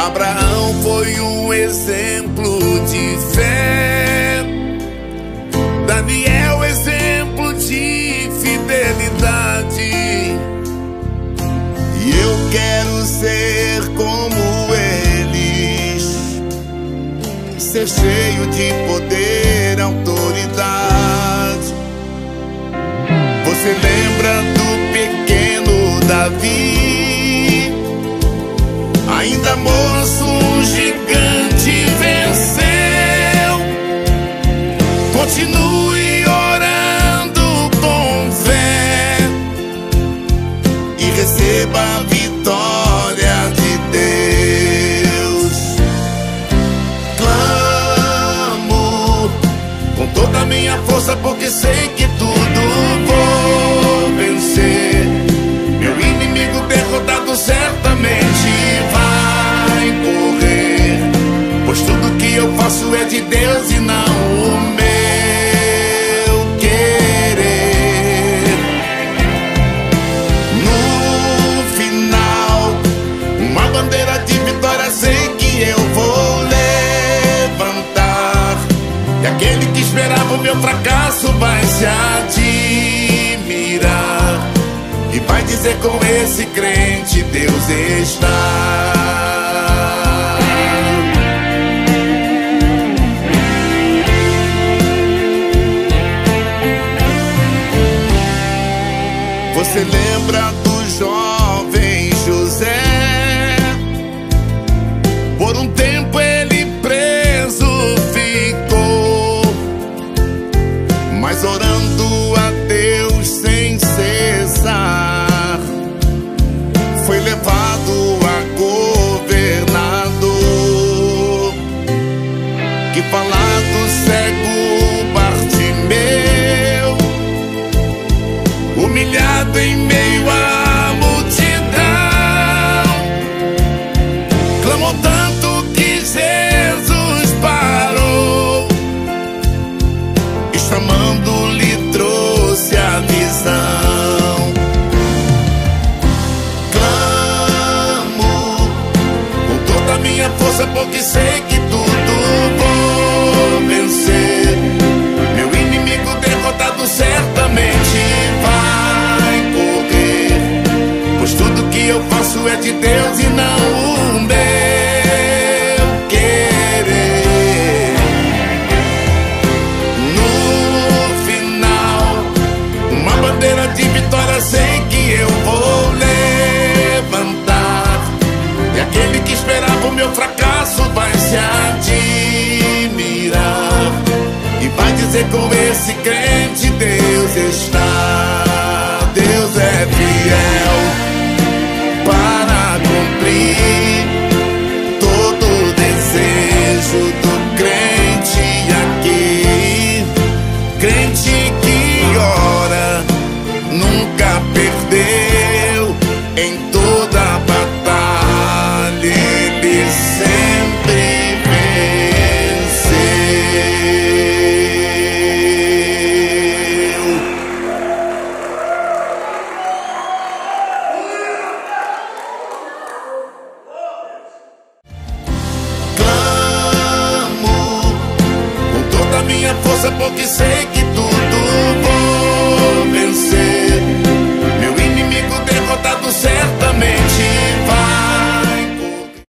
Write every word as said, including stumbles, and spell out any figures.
Abraão foi um exemplo de fé, Daniel exemplo de fidelidade. E eu quero ser como eles, ser cheio de poder, autoridade. Você lembra do pequeno Davi? Ainda moço, um gigante venceu. Continue orando com fé e receba a vitória de Deus. Clamo com toda a minha força, porque sei que tudo vou vencer. Meu inimigo derrotado certamente vai correr, pois tudo que eu faço é de Deus e não o meu querer. No final, uma bandeira de vitória sei que eu vou levantar, e aquele que esperava o meu fracasso vai se admirar e vai dizer: com esse crente Deus está. Você lembra do jovem José? Por um tempo ele preso ficou, mas orando a Deus sem cessar, foi levado a governador. Que falar do cego Bartimeu, humilhado em meio à multidão, clamou tanto que Jesus parou e chamando-lhe trouxe a visão. Clamo com toda a minha força, porque sei que tudo vou vencer. Meu inimigo derrotado certamente vai correr, pois tudo que eu faço é de Deus e não o meu querer. No final, uma bandeira de vitória sei que eu vou levantar, e aquele que esperava o meu fracasso vai se admirar e vai dizer: com esse crente Deus está. Deus é fiel para cumprir todo o desejo do crente aqui. Crente que ora, nunca perdeu, em toda a batalha ele sempre venceu. Clamo com toda a minha força, porque sei que tu